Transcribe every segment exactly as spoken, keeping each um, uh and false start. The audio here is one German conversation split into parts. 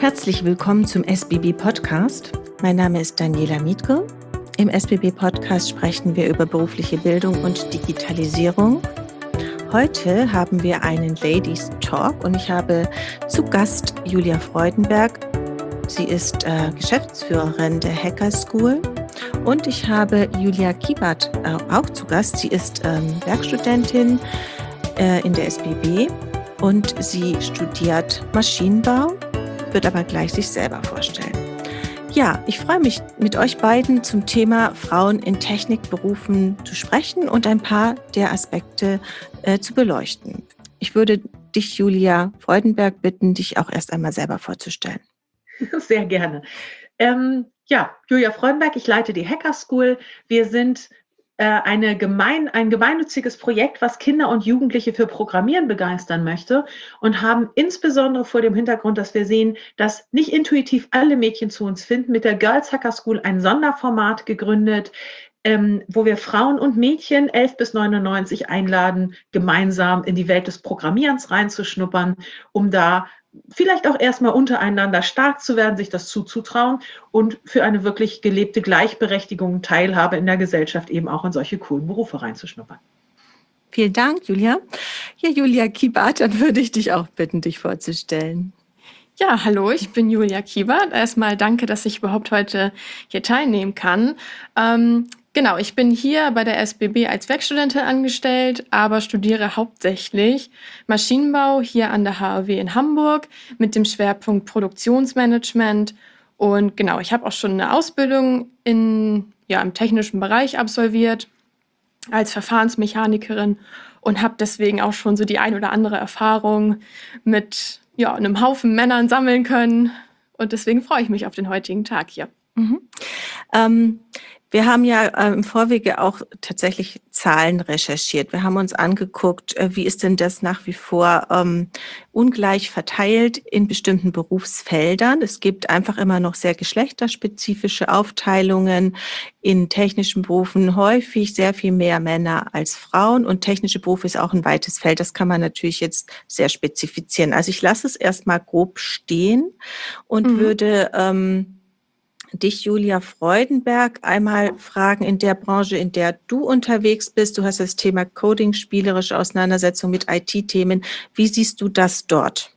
Herzlich willkommen zum S B B Podcast. Mein Name ist Daniela Mietke. Im S B B Podcast sprechen wir über berufliche Bildung und Digitalisierung. Heute haben wir einen Ladies Talk und ich habe zu Gast Julia Freudenberg. Sie ist äh, Geschäftsführerin der Hacker School. Und ich habe Julia Kiebert äh, auch zu Gast. Sie ist ähm, Werkstudentin äh, in der S B B und sie studiert Maschinenbau, wird aber gleich sich selber vorstellen. Ja, ich freue mich, mit euch beiden zum Thema Frauen in Technikberufen zu sprechen und ein paar der Aspekte äh, zu beleuchten. Ich würde dich, Julia Freudenberg, bitten, dich auch erst einmal selber vorzustellen. Sehr gerne. Ähm, ja, Julia Freudenberg, ich leite die Hacker School. Wir sind äh, eine gemein, ein gemeinnütziges Projekt, was Kinder und Jugendliche für Programmieren begeistern möchte und haben insbesondere vor dem Hintergrund, dass wir sehen, dass nicht intuitiv alle Mädchen zu uns finden, mit der Girls Hacker School ein Sonderformat gegründet, ähm, wo wir Frauen und Mädchen elf bis neunundneunzig einladen, gemeinsam in die Welt des Programmierens reinzuschnuppern, um da vielleicht auch erstmal untereinander stark zu werden, sich das zuzutrauen und für eine wirklich gelebte Gleichberechtigung, Teilhabe in der Gesellschaft eben auch in solche coolen Berufe reinzuschnuppern. Vielen Dank, Julia. Ja, Julia Kiebert, dann würde ich dich auch bitten, dich vorzustellen. Ja, hallo, ich bin Julia Kiebert. Erstmal danke, dass ich überhaupt heute hier teilnehmen kann. Ähm, genau, ich bin hier bei der S B B als Werkstudentin angestellt, aber studiere hauptsächlich Maschinenbau hier an der H A W in Hamburg mit dem Schwerpunkt Produktionsmanagement. Und genau, ich habe auch schon eine Ausbildung in, ja, im technischen Bereich absolviert als Verfahrensmechanikerin und habe deswegen auch schon so die ein oder andere Erfahrung mit ja, einem Haufen Männern sammeln können. Und deswegen freue ich mich auf den heutigen Tag hier. Mhm. Ähm, wir haben ja äh, im Vorwege auch tatsächlich Zahlen recherchiert. Wir haben uns angeguckt, äh, wie ist denn das nach wie vor ähm, ungleich verteilt in bestimmten Berufsfeldern. Es gibt einfach immer noch sehr geschlechterspezifische Aufteilungen in technischen Berufen, häufig sehr viel mehr Männer als Frauen. Und technische Berufe ist auch ein weites Feld. Das kann man natürlich jetzt sehr spezifizieren. Also ich lasse es erstmal grob stehen und mhm. würde ähm, dich, Julia Freudenberg, einmal fragen, in der Branche, in der du unterwegs bist. Du hast das Thema Coding, spielerische Auseinandersetzung mit I T-Themen. Wie siehst du das dort?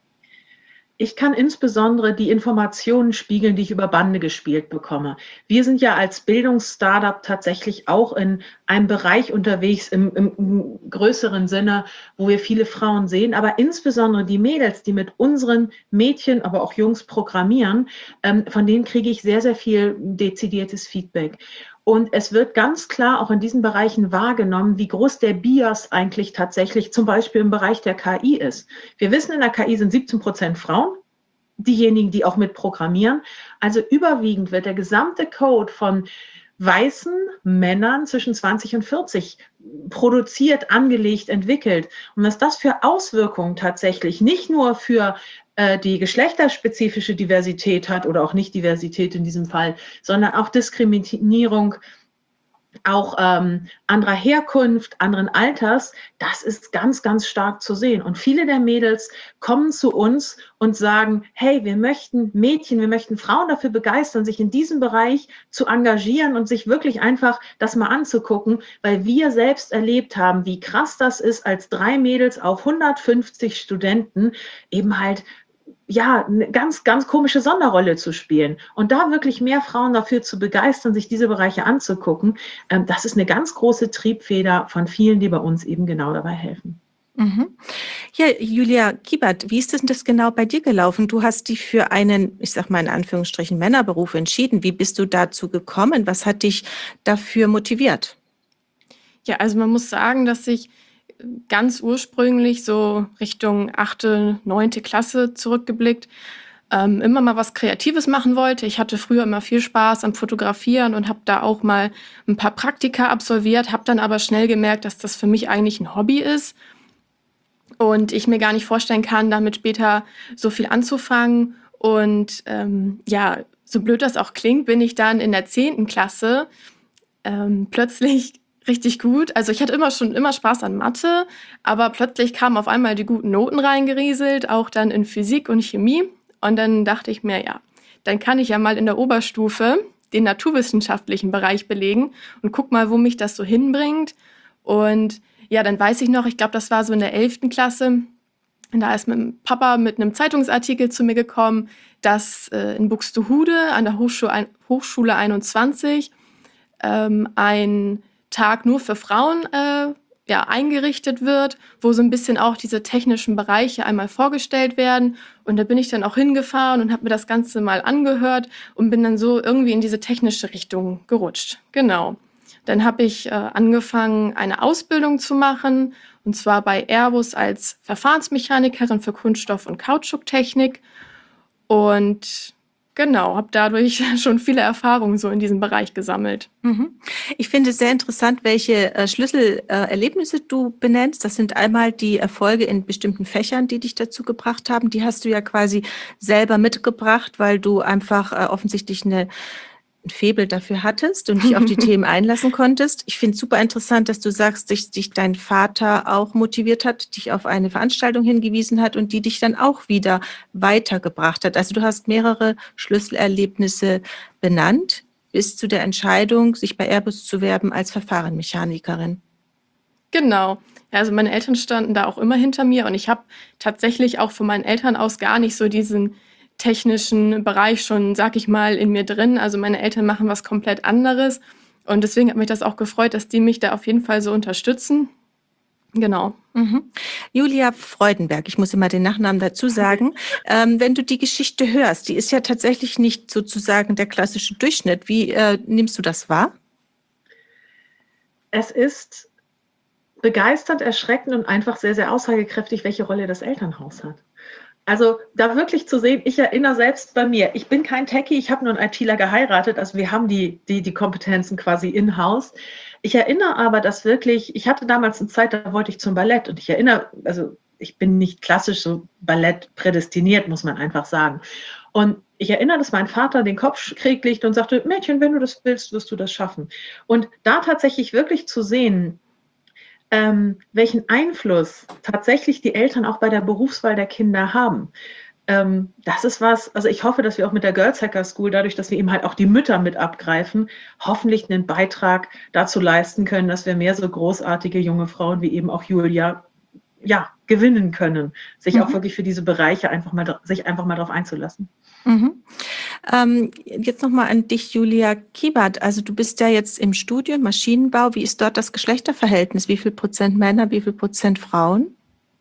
Ich kann insbesondere die Informationen spiegeln, die ich über Bande gespielt bekomme. Wir sind ja als Bildungsstartup tatsächlich auch in einem Bereich unterwegs im, im, im größeren Sinne, wo wir viele Frauen sehen, aber insbesondere die Mädels, die mit unseren Mädchen, aber auch Jungs programmieren, ähm, von denen kriege ich sehr, sehr viel dezidiertes Feedback. Und es wird ganz klar auch in diesen Bereichen wahrgenommen, wie groß der Bias eigentlich tatsächlich zum Beispiel im Bereich der K I ist. Wir wissen, in der K I sind siebzehn Prozent Frauen, diejenigen, die auch mit programmieren. Also überwiegend wird der gesamte Code von weißen Männern zwischen zwanzig und vierzig produziert, angelegt, entwickelt. Und was das für Auswirkungen tatsächlich nicht nur für äh, die geschlechterspezifische Diversität hat oder auch nicht Diversität in diesem Fall, sondern auch Diskriminierung, auch ähm, anderer Herkunft, anderen Alters, das ist ganz, ganz stark zu sehen. Und viele der Mädels kommen zu uns und sagen, hey, wir möchten Mädchen, wir möchten Frauen dafür begeistern, sich in diesem Bereich zu engagieren und sich wirklich einfach das mal anzugucken, weil wir selbst erlebt haben, wie krass das ist, als drei Mädels auf hundertfünfzig Studenten eben halt ja, eine ganz, ganz komische Sonderrolle zu spielen und da wirklich mehr Frauen dafür zu begeistern, sich diese Bereiche anzugucken, ähm, das ist eine ganz große Triebfeder von vielen, die bei uns eben genau dabei helfen. Mhm. Ja, Julia Kiebert, wie ist denn das genau bei dir gelaufen? Du hast dich für einen, ich sag mal in Anführungsstrichen, Männerberuf entschieden. Wie bist du dazu gekommen? Was hat dich dafür motiviert? Ja, also man muss sagen, dass ich ganz ursprünglich so Richtung achte, neunte Klasse zurückgeblickt, ähm, immer mal was Kreatives machen wollte. Ich hatte früher immer viel Spaß am Fotografieren und habe da auch mal ein paar Praktika absolviert, habe dann aber schnell gemerkt, dass das für mich eigentlich ein Hobby ist und ich mir gar nicht vorstellen kann, damit später so viel anzufangen. Und ähm, ja, so blöd das auch klingt, bin ich dann in der zehnten Klasse ähm, plötzlich richtig gut. Also ich hatte immer schon immer Spaß an Mathe, aber plötzlich kamen auf einmal die guten Noten reingerieselt, auch dann in Physik und Chemie. Und dann dachte ich mir, ja, dann kann ich ja mal in der Oberstufe den naturwissenschaftlichen Bereich belegen und guck mal, wo mich das so hinbringt. Und ja, dann weiß ich noch, ich glaube, das war so in der elften Klasse. Und da ist mein Papa mit einem Zeitungsartikel zu mir gekommen, dass äh, in Buxtehude an der Hochschule, Hochschule einundzwanzig ähm, ein Tag nur für Frauen äh, ja, eingerichtet wird, wo so ein bisschen auch diese technischen Bereiche einmal vorgestellt werden. Und da bin ich dann auch hingefahren und habe mir das Ganze mal angehört und bin dann so irgendwie in diese technische Richtung gerutscht. Genau. Dann habe ich äh, angefangen, eine Ausbildung zu machen, und zwar bei Airbus als Verfahrensmechanikerin für Kunststoff- und Kautschuktechnik. Und genau, habe dadurch schon viele Erfahrungen so in diesem Bereich gesammelt. Mhm. Ich finde es sehr interessant, welche äh, Schlüsselerlebnisse du benennst. Das sind einmal die Erfolge in bestimmten Fächern, die dich dazu gebracht haben. Die hast du ja quasi selber mitgebracht, weil du einfach äh, offensichtlich eine ein Faible dafür hattest und dich auf die Themen einlassen konntest. Ich finde es super interessant, dass du sagst, dass dich dein Vater auch motiviert hat, dich auf eine Veranstaltung hingewiesen hat und die dich dann auch wieder weitergebracht hat. Also du hast mehrere Schlüsselerlebnisse benannt, bis zu der Entscheidung, sich bei Airbus zu werben als Verfahrenmechanikerin. Genau. Also meine Eltern standen da auch immer hinter mir und ich habe tatsächlich auch von meinen Eltern aus gar nicht so diesen technischen Bereich schon, sag ich mal, in mir drin. Also meine Eltern machen was komplett anderes und deswegen hat mich das auch gefreut, dass die mich da auf jeden Fall so unterstützen. Genau. Mhm. Julia Freudenberg, ich muss immer den Nachnamen dazu sagen. Ähm, wenn du die Geschichte hörst, die ist ja tatsächlich nicht sozusagen der klassische Durchschnitt. Wie äh, nimmst du das wahr? Es ist begeisternd, erschreckend und einfach sehr, sehr aussagekräftig, welche Rolle das Elternhaus hat. Also da wirklich zu sehen, ich erinnere selbst bei mir, ich bin kein Techie, ich habe nur einen ITler geheiratet, also wir haben die, die, die Kompetenzen quasi in-house. Ich erinnere aber, dass wirklich, ich hatte damals eine Zeit, da wollte ich zum Ballett und ich erinnere, also ich bin nicht klassisch so Ballett prädestiniert, muss man einfach sagen. Und ich erinnere, dass mein Vater den Kopf schräg legte und sagte, Mädchen, wenn du das willst, wirst du das schaffen. Und da tatsächlich wirklich zu sehen, Ähm, welchen Einfluss tatsächlich die Eltern auch bei der Berufswahl der Kinder haben. Ähm, das ist was, also ich hoffe, dass wir auch mit der Girls Hacker School, dadurch, dass wir eben halt auch die Mütter mit abgreifen, hoffentlich einen Beitrag dazu leisten können, dass wir mehr so großartige junge Frauen wie eben auch Julia ja, gewinnen können, sich mhm. auch wirklich für diese Bereiche einfach mal, sich einfach mal darauf einzulassen. Mhm. Ähm, jetzt nochmal an dich, Julia Kiebert. Also du bist ja jetzt im Studium Maschinenbau. Wie ist dort das Geschlechterverhältnis? Wie viel Prozent Männer, wie viel Prozent Frauen?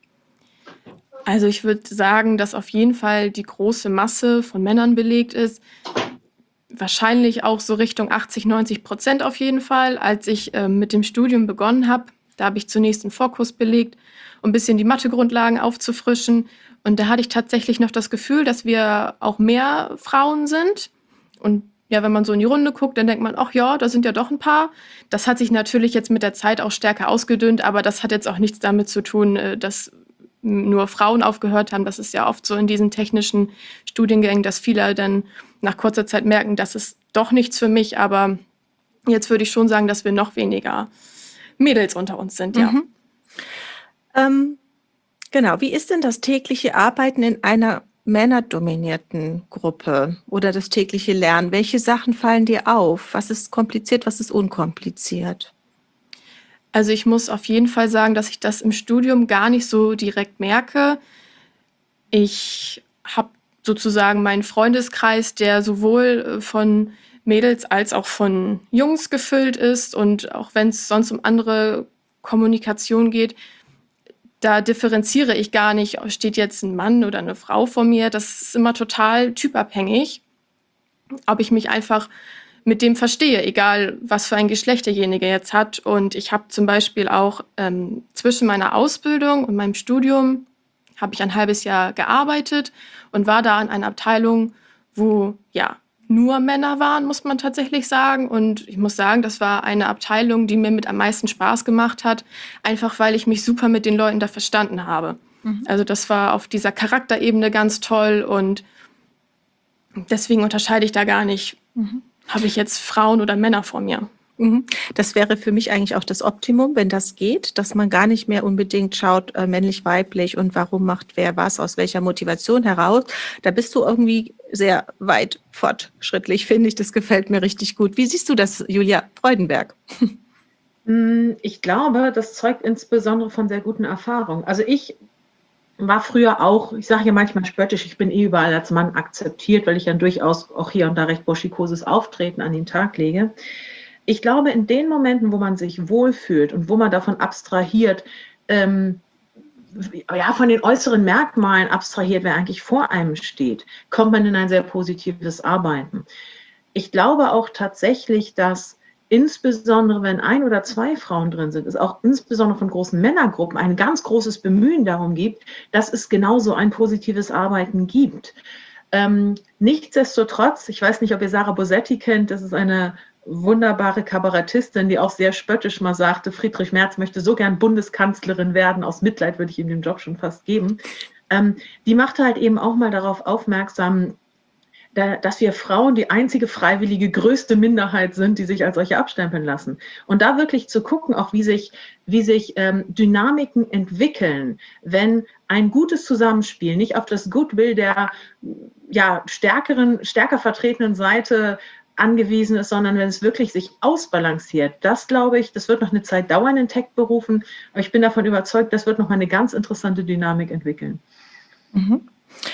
Also ich würde sagen, dass auf jeden Fall die große Masse von Männern belegt ist. Wahrscheinlich auch so Richtung achtzig, neunzig Prozent auf jeden Fall. Als ich äh, mit dem Studium begonnen habe, da habe ich zunächst einen Vorkurs belegt, um ein bisschen die Mathegrundlagen aufzufrischen. Und da hatte ich tatsächlich noch das Gefühl, dass wir auch mehr Frauen sind. Und ja, wenn man so in die Runde guckt, dann denkt man, ach ja, da sind ja doch ein paar. Das hat sich natürlich jetzt mit der Zeit auch stärker ausgedünnt, aber das hat jetzt auch nichts damit zu tun, dass nur Frauen aufgehört haben. Das ist ja oft so in diesen technischen Studiengängen, dass viele dann nach kurzer Zeit merken, das ist doch nichts für mich. Aber jetzt würde ich schon sagen, dass wir noch weniger Mädels unter uns sind, ja. Mhm. Ähm, genau, wie ist denn das tägliche Arbeiten in einer männerdominierten Gruppe oder das tägliche Lernen? Welche Sachen fallen dir auf? Was ist kompliziert, was ist unkompliziert? Also ich muss auf jeden Fall sagen, dass ich das im Studium gar nicht so direkt merke. Ich habe sozusagen meinen Freundeskreis, der sowohl von Mädels als auch von Jungs gefüllt ist. Und auch wenn es sonst um andere Kommunikation geht, da differenziere ich gar nicht, steht jetzt ein Mann oder eine Frau vor mir. Das ist immer total typabhängig, ob ich mich einfach mit dem verstehe, egal was für ein Geschlecht derjenige jetzt hat. Und ich habe zum Beispiel auch ähm, zwischen meiner Ausbildung und meinem Studium habe ich ein halbes Jahr gearbeitet und war da in einer Abteilung, wo ja nur Männer waren, muss man tatsächlich sagen. Und ich muss sagen, das war eine Abteilung, die mir mit am meisten Spaß gemacht hat, einfach weil ich mich super mit den Leuten da verstanden habe. Mhm. Also das war auf dieser Charakterebene ganz toll und deswegen unterscheide ich da gar nicht, mhm. habe ich jetzt Frauen oder Männer vor mir. Mhm. Das wäre für mich eigentlich auch das Optimum, wenn das geht, dass man gar nicht mehr unbedingt schaut, äh, männlich, weiblich und warum macht wer was, aus welcher Motivation heraus. Da bist du irgendwie sehr weit fortschrittlich, finde ich. Das gefällt mir richtig gut. Wie siehst du das, Julia Freudenberg? Mm, Ich glaube, das zeugt insbesondere von sehr guten Erfahrungen. Also ich war früher auch, ich sage ja manchmal spöttisch, ich bin eh überall als Mann akzeptiert, weil ich ja durchaus auch hier und da recht burschikoses Auftreten an den Tag lege. Ich glaube, in den Momenten, wo man sich wohlfühlt und wo man davon abstrahiert, ähm, ja, von den äußeren Merkmalen abstrahiert, wer eigentlich vor einem steht, kommt man in ein sehr positives Arbeiten. Ich glaube auch tatsächlich, dass insbesondere wenn ein oder zwei Frauen drin sind, es auch insbesondere von großen Männergruppen ein ganz großes Bemühen darum gibt, dass es genauso ein positives Arbeiten gibt. Ähm, nichtsdestotrotz, ich weiß nicht, ob ihr Sarah Bosetti kennt, das ist eine wunderbare Kabarettistin, die auch sehr spöttisch mal sagte, Friedrich Merz möchte so gern Bundeskanzlerin werden, aus Mitleid würde ich ihm den Job schon fast geben. Ähm, die machte halt eben auch mal darauf aufmerksam, da, dass wir Frauen die einzige freiwillige größte Minderheit sind, die sich als solche abstempeln lassen. Und da wirklich zu gucken, auch wie sich, wie sich ähm, Dynamiken entwickeln, wenn ein gutes Zusammenspiel nicht auf das Goodwill der ja, stärkeren, stärker vertretenen Seite angewiesen ist, sondern wenn es wirklich sich ausbalanciert. Das glaube ich, das wird noch eine Zeit dauern in Tech-Berufen, aber ich bin davon überzeugt, das wird noch mal eine ganz interessante Dynamik entwickeln. Mhm.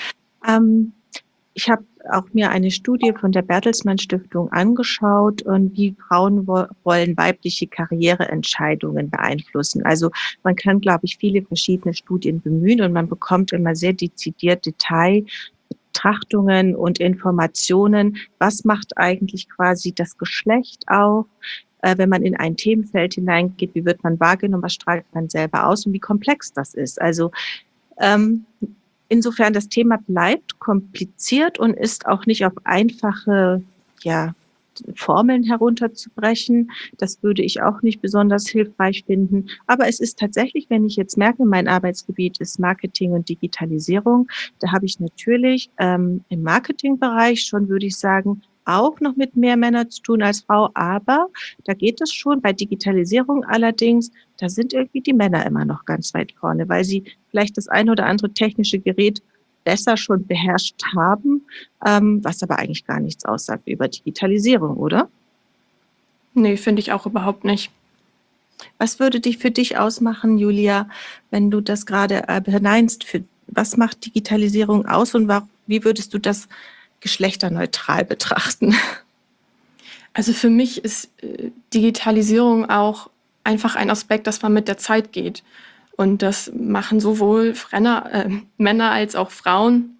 Ähm, ich habe auch mir eine Studie von der Bertelsmann Stiftung angeschaut und wie Frauenrollen weibliche Karriereentscheidungen beeinflussen. Also man kann, glaube ich, viele verschiedene Studien bemühen und man bekommt immer sehr dezidiert Detailbetrachtungen und Informationen. Was macht eigentlich quasi das Geschlecht auch? Äh, wenn man in ein Themenfeld hineingeht, wie wird man wahrgenommen, was strahlt man selber aus und wie komplex das ist. Also ähm, Insofern das Thema bleibt kompliziert und ist auch nicht auf einfache ja, Formeln herunterzubrechen. Das würde ich auch nicht besonders hilfreich finden. Aber es ist tatsächlich, wenn ich jetzt merke, mein Arbeitsgebiet ist Marketing und Digitalisierung, da habe ich natürlich ähm, im Marketingbereich schon, würde ich sagen, auch noch mit mehr Männern zu tun als Frau. Aber da geht es schon. Bei Digitalisierung allerdings, da sind irgendwie die Männer immer noch ganz weit vorne, weil sie vielleicht das eine oder andere technische Gerät besser schon beherrscht haben, ähm, was aber eigentlich gar nichts aussagt über Digitalisierung, oder? Nee, finde ich auch überhaupt nicht. Was würde dich für dich ausmachen, Julia, wenn du das gerade äh, beneinst? Für, was macht Digitalisierung aus und war, wie würdest du das geschlechterneutral betrachten? Also für mich ist äh, Digitalisierung auch einfach ein Aspekt, dass man mit der Zeit geht. Und das machen sowohl Frenner, äh, Männer als auch Frauen.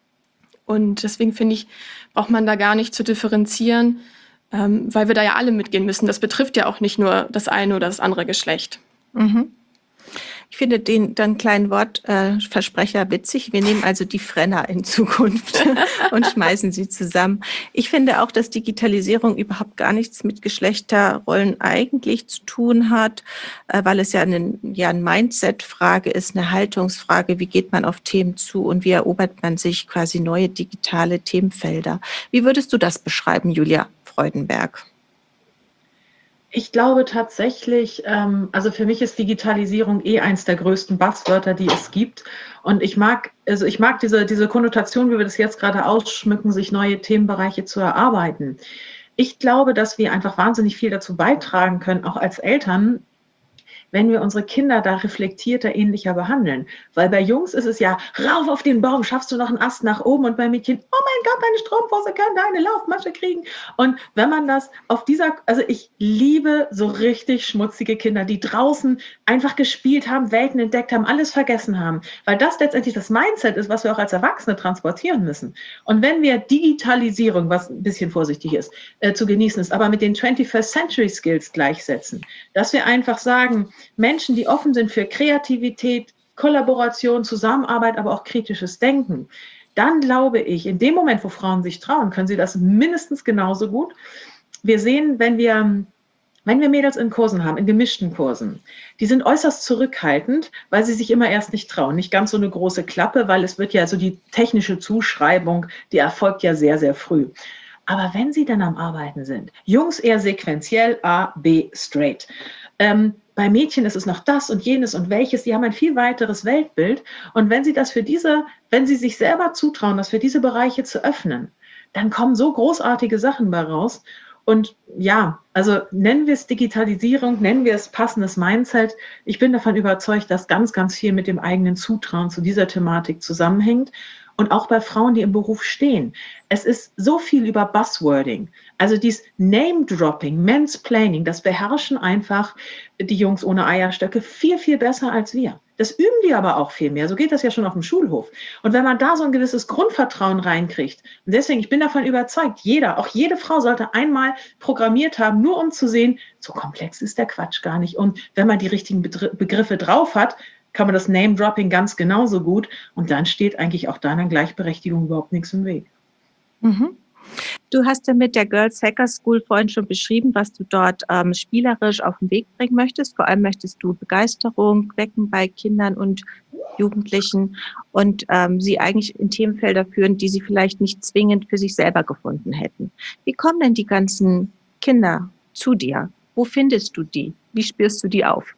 Und deswegen finde ich, braucht man da gar nicht zu differenzieren, ähm, weil wir da ja alle mitgehen müssen. Das betrifft ja auch nicht nur das eine oder das andere Geschlecht. Mhm. Ich finde den dann kleinen Wortversprecher äh, witzig. Wir nehmen also die Frenner in Zukunft und schmeißen sie zusammen. Ich finde auch, dass Digitalisierung überhaupt gar nichts mit Geschlechterrollen eigentlich zu tun hat, äh, weil es ja, eine, ja eine Mindset-Frage ist, eine Haltungsfrage. Wie geht man auf Themen zu und wie erobert man sich quasi neue digitale Themenfelder? Wie würdest du das beschreiben, Julia Freudenberg? Ich glaube tatsächlich, ähm, also für mich ist Digitalisierung eh eins der größten Buzzwörter, die es gibt. Und ich mag, also ich mag diese, diese Konnotation, wie wir das jetzt gerade ausschmücken, sich neue Themenbereiche zu erarbeiten. Ich glaube, dass wir einfach wahnsinnig viel dazu beitragen können, auch als Eltern, wenn wir unsere Kinder da reflektierter, ähnlicher behandeln. Weil bei Jungs ist es ja, rauf auf den Baum, schaffst du noch einen Ast nach oben und bei Mädchen, oh mein Gott, deine Strumpfhose kann deine Laufmasche kriegen. Und wenn man das auf dieser, also ich liebe so richtig schmutzige Kinder, die draußen einfach gespielt haben, Welten entdeckt haben, alles vergessen haben. Weil das letztendlich das Mindset ist, was wir auch als Erwachsene transportieren müssen. Und wenn wir Digitalisierung, was ein bisschen vorsichtig ist, äh, zu genießen ist, aber mit den twenty-first Century Skills gleichsetzen, dass wir einfach sagen, Menschen, die offen sind für Kreativität, Kollaboration, Zusammenarbeit, aber auch kritisches Denken, dann glaube ich, in dem Moment, wo Frauen sich trauen, können sie das mindestens genauso gut. Wir sehen, wenn wir, wenn wir Mädels in Kursen haben, in gemischten Kursen, die sind äußerst zurückhaltend, weil sie sich immer erst nicht trauen. Nicht ganz so eine große Klappe, weil es wird ja so die technische Zuschreibung, die erfolgt ja sehr, sehr früh. Aber wenn sie dann am Arbeiten sind, Jungs eher sequenziell, A, B, straight. Ähm, bei Mädchen ist es noch das und jenes und welches, die haben ein viel weiteres Weltbild. Und wenn sie das für diese, wenn sie sich selber zutrauen, das für diese Bereiche zu öffnen, dann kommen so großartige Sachen bei raus. Und ja, also nennen wir es Digitalisierung, nennen wir es passendes Mindset. Ich bin davon überzeugt, dass ganz, ganz viel mit dem eigenen Zutrauen zu dieser Thematik zusammenhängt. Und auch bei Frauen, die im Beruf stehen. Es ist so viel über Buzzwording. Also dieses Name-Dropping, Mansplaining, das beherrschen einfach die Jungs ohne Eierstöcke viel, viel besser als wir. Das üben die aber auch viel mehr. So geht das ja schon auf dem Schulhof. Und wenn man da so ein gewisses Grundvertrauen reinkriegt, und deswegen, ich bin davon überzeugt, jeder, auch jede Frau sollte einmal programmiert haben, nur um zu sehen, so komplex ist der Quatsch gar nicht. Und wenn man die richtigen Begriffe drauf hat, kann man das Name-Dropping ganz genauso gut. Und dann steht eigentlich auch deiner Gleichberechtigung überhaupt nichts im Weg. Mhm. Du hast ja mit der Girls Hacker School vorhin schon beschrieben, was du dort ähm, spielerisch auf den Weg bringen möchtest. Vor allem möchtest du Begeisterung wecken bei Kindern und Jugendlichen und ähm, sie eigentlich in Themenfelder führen, die sie vielleicht nicht zwingend für sich selber gefunden hätten. Wie kommen denn die ganzen Kinder zu dir? Wo findest du die? Wie spürst du die auf?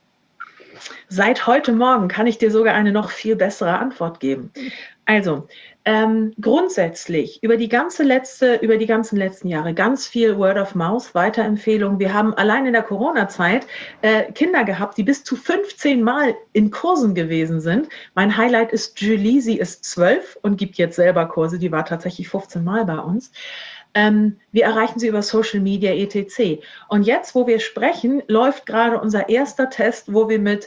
Seit heute Morgen kann ich dir sogar eine noch viel bessere Antwort geben. Also, ähm, grundsätzlich über die ganze letzte, über die ganzen letzten Jahre ganz viel Word of Mouth, Weiterempfehlungen. Wir haben allein in der Corona-Zeit äh, Kinder gehabt, die bis zu fünfzehn Mal in Kursen gewesen sind. Mein Highlight ist Julie, sie ist zwölf und gibt jetzt selber Kurse. Die war tatsächlich fünfzehn Mal bei uns. Ähm, wir erreichen sie über Social Media et cetera. Und jetzt, wo wir sprechen, läuft gerade unser erster Test, wo wir mit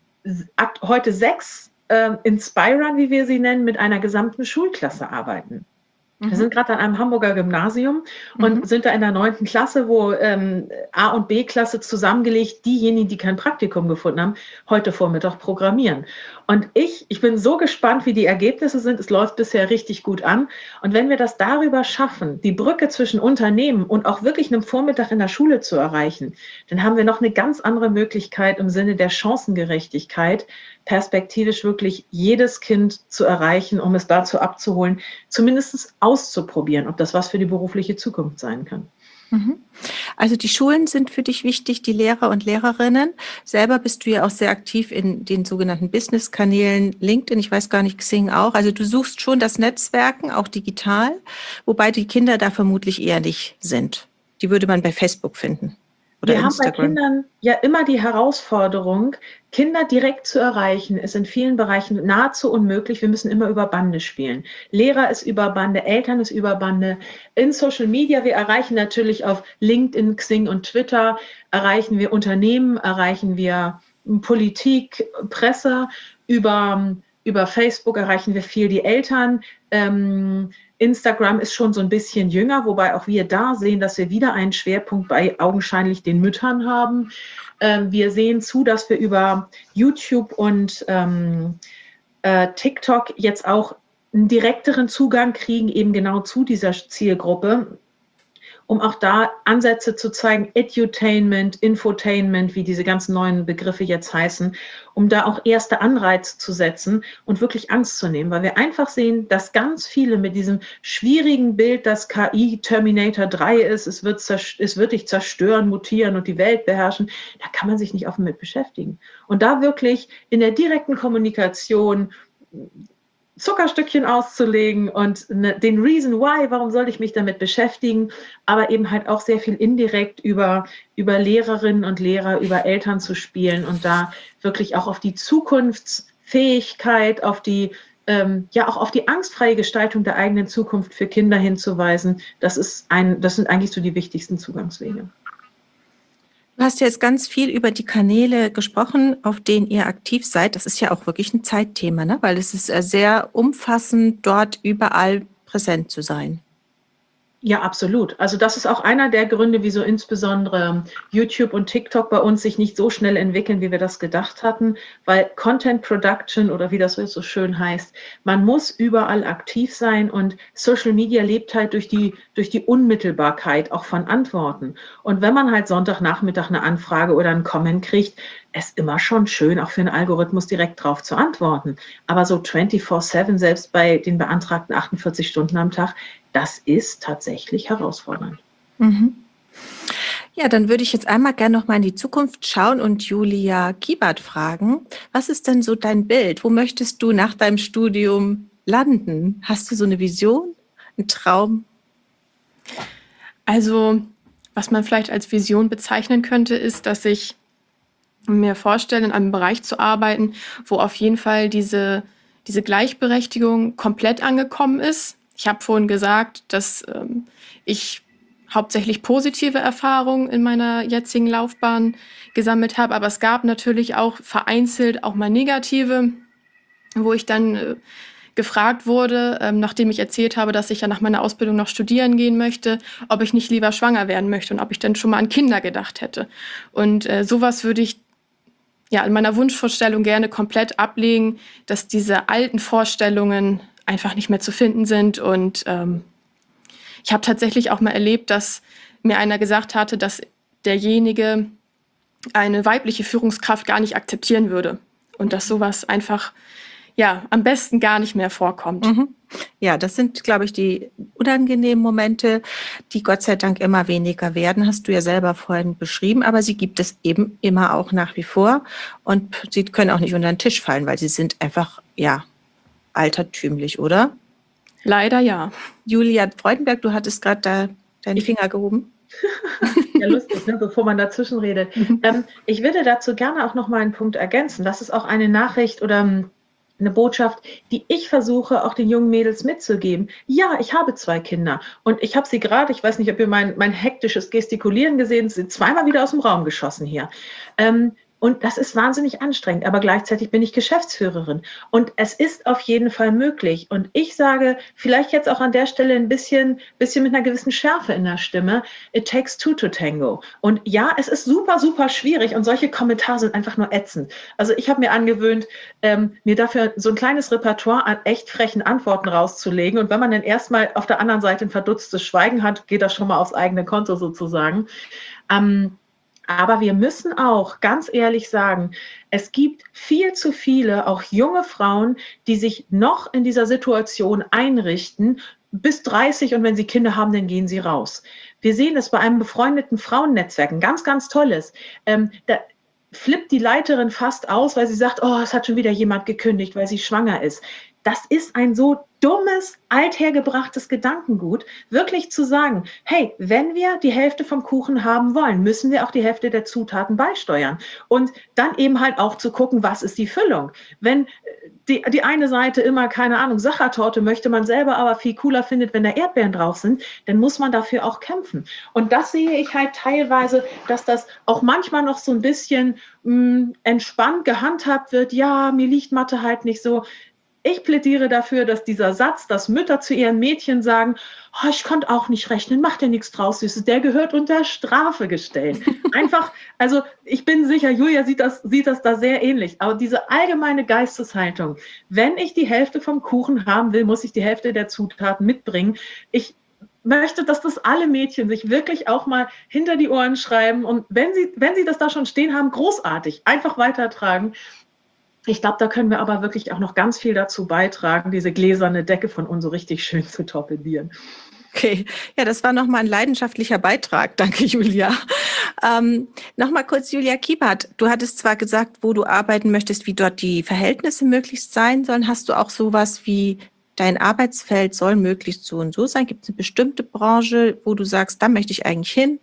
heute sechs äh, Inspirern, wie wir sie nennen, mit einer gesamten Schulklasse arbeiten. Mhm. Wir sind gerade an einem Hamburger Gymnasium und mhm. sind da in der neunten Klasse, wo ähm, A- und B-Klasse zusammengelegt, diejenigen, die kein Praktikum gefunden haben, heute Vormittag programmieren. Und ich, ich bin so gespannt, wie die Ergebnisse sind. Es läuft bisher richtig gut an. Und wenn wir das darüber schaffen, die Brücke zwischen Unternehmen und auch wirklich einem Vormittag in der Schule zu erreichen, dann haben wir noch eine ganz andere Möglichkeit im Sinne der Chancengerechtigkeit, perspektivisch wirklich jedes Kind zu erreichen, um es dazu abzuholen, zumindest auszuprobieren, ob das was für die berufliche Zukunft sein kann. Also die Schulen sind für dich wichtig, die Lehrer und Lehrerinnen. Selber bist du ja auch sehr aktiv in den sogenannten Business-Kanälen, LinkedIn, ich weiß gar nicht, Xing auch. Also du suchst schon das Netzwerken, auch digital, wobei die Kinder da vermutlich eher nicht sind. Die würde man bei Facebook finden. Oder wir Instagram. haben bei Kindern ja immer die Herausforderung, Kinder direkt zu erreichen, ist in vielen Bereichen nahezu unmöglich. Wir müssen immer über Bande spielen. Lehrer ist über Bande, Eltern ist über Bande. In Social Media, wir erreichen natürlich auf LinkedIn, Xing und Twitter, erreichen wir Unternehmen, erreichen wir Politik, Presse. Über, über Facebook erreichen wir viel die Eltern. Ähm, Instagram ist schon so ein bisschen jünger, wobei auch wir da sehen, dass wir wieder einen Schwerpunkt bei augenscheinlich den Müttern haben. Ähm, wir sehen zu, dass wir über YouTube und ähm, äh, TikTok jetzt auch einen direkteren Zugang kriegen, eben genau zu dieser Zielgruppe, um auch da Ansätze zu zeigen, Edutainment, Infotainment, wie diese ganzen neuen Begriffe jetzt heißen, um da auch erste Anreize zu setzen und wirklich Angst zu nehmen, weil wir einfach sehen, dass ganz viele mit diesem schwierigen Bild, dass K I Terminator drei ist, es wird, es wird dich zerstören, mutieren und die Welt beherrschen, da kann man sich nicht offen mit beschäftigen. Und da wirklich in der direkten Kommunikation Zuckerstückchen auszulegen und ne, den Reason why, warum sollte ich mich damit beschäftigen, aber eben halt auch sehr viel indirekt über, über Lehrerinnen und Lehrer, über Eltern zu spielen und da wirklich auch auf die Zukunftsfähigkeit, auf die, ähm, ja auch auf die angstfreie Gestaltung der eigenen Zukunft für Kinder hinzuweisen. Das ist ein, das sind eigentlich so die wichtigsten Zugangswege. Du hast jetzt ganz viel über die Kanäle gesprochen, auf denen ihr aktiv seid. Das ist ja auch wirklich ein Zeitthema, ne? Weil es ist sehr umfassend, dort überall präsent zu sein. Ja, absolut. Also das ist auch einer der Gründe, wieso insbesondere YouTube und TikTok bei uns sich nicht so schnell entwickeln, wie wir das gedacht hatten, weil Content Production oder wie das so schön heißt, man muss überall aktiv sein und Social Media lebt halt durch die, durch die Unmittelbarkeit auch von Antworten. Und wenn man halt Sonntagnachmittag eine Anfrage oder einen Comment kriegt, ist immer schon schön, auch für einen Algorithmus direkt drauf zu antworten. Aber so vierundzwanzig sieben, selbst bei den beantragten achtundvierzig Stunden am Tag, das ist tatsächlich herausfordernd. Mhm. Ja, dann würde ich jetzt einmal gerne noch mal in die Zukunft schauen und Julia Kiebert fragen, was ist denn so dein Bild? Wo möchtest du nach deinem Studium landen? Hast du so eine Vision, einen Traum? Also, was man vielleicht als Vision bezeichnen könnte, ist, dass ich mir vorstelle, in einem Bereich zu arbeiten, wo auf jeden Fall diese, diese Gleichberechtigung komplett angekommen ist. Ich habe vorhin gesagt, dass ähm, ich hauptsächlich positive Erfahrungen in meiner jetzigen Laufbahn gesammelt habe, aber es gab natürlich auch vereinzelt auch mal negative, wo ich dann äh, gefragt wurde, ähm, nachdem ich erzählt habe, dass ich ja nach meiner Ausbildung noch studieren gehen möchte, ob ich nicht lieber schwanger werden möchte und ob ich dann schon mal an Kinder gedacht hätte. Und äh, sowas würde ich ja in meiner Wunschvorstellung gerne komplett ablegen, dass diese alten Vorstellungen einfach nicht mehr zu finden sind. Und ähm, ich habe tatsächlich auch mal erlebt, dass mir einer gesagt hatte, dass derjenige eine weibliche Führungskraft gar nicht akzeptieren würde und dass sowas einfach ja am besten gar nicht mehr vorkommt. Mhm. Ja, das sind, glaube ich, die unangenehmen Momente, die Gott sei Dank immer weniger werden, hast du ja selber vorhin beschrieben, aber sie gibt es eben immer auch nach wie vor und sie können auch nicht unter den Tisch fallen, weil sie sind einfach, ja, altertümlich, oder? Leider ja. Julia Freudenberg, du hattest gerade da deinen Ich- Finger gehoben. Ja, lustig, ne, bevor man dazwischen redet. Ähm, ich würde dazu gerne auch noch mal einen Punkt ergänzen. Das ist auch eine Nachricht oder ähm, eine Botschaft, die ich versuche, auch den jungen Mädels mitzugeben. Ja, ich habe zwei Kinder und ich habe sie gerade, ich weiß nicht, ob ihr mein, mein hektisches Gestikulieren gesehen, sind zweimal wieder aus dem Raum geschossen hier. Ähm, und das ist wahnsinnig anstrengend, aber gleichzeitig bin ich Geschäftsführerin. Und es ist auf jeden Fall möglich. Und ich sage vielleicht jetzt auch an der Stelle ein bisschen, bisschen mit einer gewissen Schärfe in der Stimme, it takes two to tango. Und ja, es ist super, super schwierig und solche Kommentare sind einfach nur ätzend. Also ich habe mir angewöhnt, ähm, mir dafür so ein kleines Repertoire an echt frechen Antworten rauszulegen. Und wenn man dann erstmal auf der anderen Seite ein verdutztes Schweigen hat, geht das schon mal aufs eigene Konto sozusagen. Ähm, Aber wir müssen auch ganz ehrlich sagen, es gibt viel zu viele, auch junge Frauen, die sich noch in dieser Situation einrichten, bis dreißig und wenn sie Kinder haben, dann gehen sie raus. Wir sehen es bei einem befreundeten Frauennetzwerk, ein ganz, ganz tolles. Ähm, da flippt die Leiterin fast aus, weil sie sagt, oh, es hat schon wieder jemand gekündigt, weil sie schwanger ist. Das ist ein so dummes, althergebrachtes Gedankengut, wirklich zu sagen, hey, wenn wir die Hälfte vom Kuchen haben wollen, müssen wir auch die Hälfte der Zutaten beisteuern. Und dann eben halt auch zu gucken, was ist die Füllung. Wenn die, die eine Seite immer, keine Ahnung, Sachertorte möchte, man selber aber viel cooler findet, wenn da Erdbeeren drauf sind, dann muss man dafür auch kämpfen. Und das sehe ich halt teilweise, dass das auch manchmal noch so ein bisschen mh, entspannt gehandhabt wird. Ja, mir liegt Mathe halt nicht so. Ich plädiere dafür, dass dieser Satz, dass Mütter zu ihren Mädchen sagen, oh, ich konnte auch nicht rechnen, macht ja nichts draus, Süßes, der gehört unter Strafe gestellt. Einfach, also ich bin sicher, Julia sieht das, sieht das da sehr ähnlich, aber diese allgemeine Geisteshaltung, wenn ich die Hälfte vom Kuchen haben will, muss ich die Hälfte der Zutaten mitbringen. Ich möchte, dass das alle Mädchen sich wirklich auch mal hinter die Ohren schreiben und wenn sie, wenn sie das da schon stehen haben, großartig, einfach weitertragen. Ich glaube, da können wir aber wirklich auch noch ganz viel dazu beitragen, diese gläserne Decke von uns so richtig schön zu torpedieren. Okay, ja, das war nochmal ein leidenschaftlicher Beitrag. Danke, Julia. Ähm, nochmal kurz, Julia Kiebert. Du hattest zwar gesagt, wo du arbeiten möchtest, wie dort die Verhältnisse möglichst sein sollen. Hast du auch sowas wie, dein Arbeitsfeld soll möglichst so und so sein? Gibt es eine bestimmte Branche, wo du sagst, da möchte ich eigentlich hin?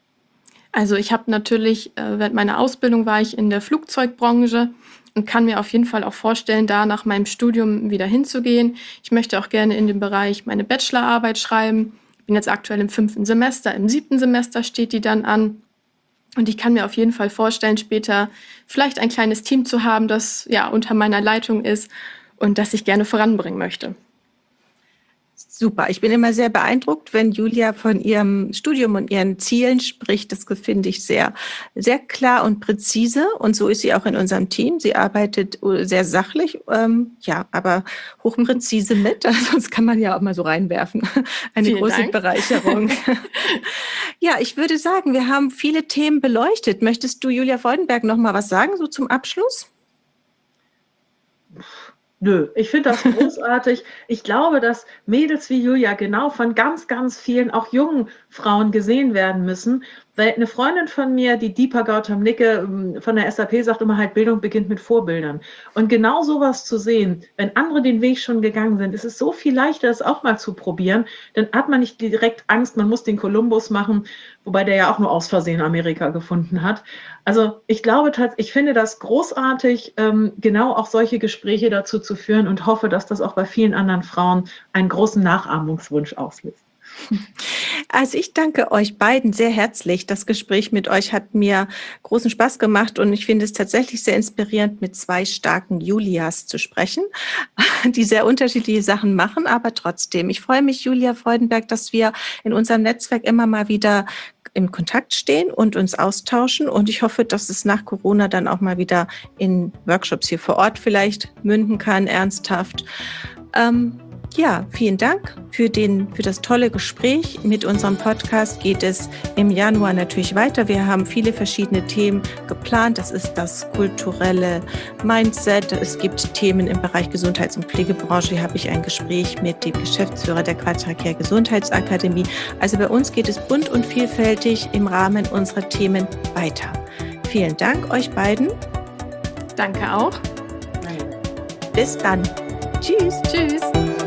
Also ich habe natürlich, äh, während meiner Ausbildung war ich in der Flugzeugbranche und kann mir auf jeden Fall auch vorstellen, da nach meinem Studium wieder hinzugehen. Ich möchte auch gerne in dem Bereich meine Bachelorarbeit schreiben. Ich bin jetzt aktuell im fünften Semester, im siebten Semester steht die dann an. Und ich kann mir auf jeden Fall vorstellen, später vielleicht ein kleines Team zu haben, das ja unter meiner Leitung ist und das ich gerne voranbringen möchte. Super. Ich bin immer sehr beeindruckt, wenn Julia von ihrem Studium und ihren Zielen spricht. Das finde ich sehr, sehr klar und präzise. Und so ist sie auch in unserem Team. Sie arbeitet sehr sachlich, ähm, ja, aber hochpräzise mit. Also sonst kann man ja auch mal so reinwerfen. Eine Vielen große Dank. Bereicherung. Ja, ich würde sagen, wir haben viele Themen beleuchtet. Möchtest du, Julia Freudenberg, noch mal was sagen, so zum Abschluss? Nö, ich finde das großartig. Ich glaube, dass Mädels wie Julia genau von ganz, ganz vielen, auch jungen Frauen gesehen werden müssen. Weil eine Freundin von mir, die Deepa Gautam-Nicke ähm, von der S A P, sagt immer halt, Bildung beginnt mit Vorbildern. Und genau sowas zu sehen, wenn andere den Weg schon gegangen sind, ist es so viel leichter, das auch mal zu probieren. Dann hat man nicht direkt Angst, man muss den Kolumbus machen, wobei der ja auch nur aus Versehen Amerika gefunden hat. Also ich glaube, ich finde das großartig, ähm, genau auch solche Gespräche dazu zu führen und hoffe, dass das auch bei vielen anderen Frauen einen großen Nachahmungswunsch auslöst. Also ich danke euch beiden sehr herzlich. Das Gespräch mit euch hat mir großen Spaß gemacht und ich finde es tatsächlich sehr inspirierend, mit zwei starken Julias zu sprechen, die sehr unterschiedliche Sachen machen, aber trotzdem. Ich freue mich, Julia Freudenberg, dass wir in unserem Netzwerk immer mal wieder in Kontakt stehen und uns austauschen und ich hoffe, dass es nach Corona dann auch mal wieder in Workshops hier vor Ort vielleicht münden kann, ernsthaft. Ähm, Ja, vielen Dank für, den, für das tolle Gespräch. Mit unserem Podcast geht es im Januar natürlich weiter. Wir haben viele verschiedene Themen geplant. Das ist das kulturelle Mindset. Es gibt Themen im Bereich Gesundheits- und Pflegebranche. Hier habe ich ein Gespräch mit dem Geschäftsführer der Quattracare Gesundheitsakademie. Also bei uns geht es bunt und vielfältig im Rahmen unserer Themen weiter. Vielen Dank euch beiden. Danke auch. Bis dann. Tschüss. Tschüss.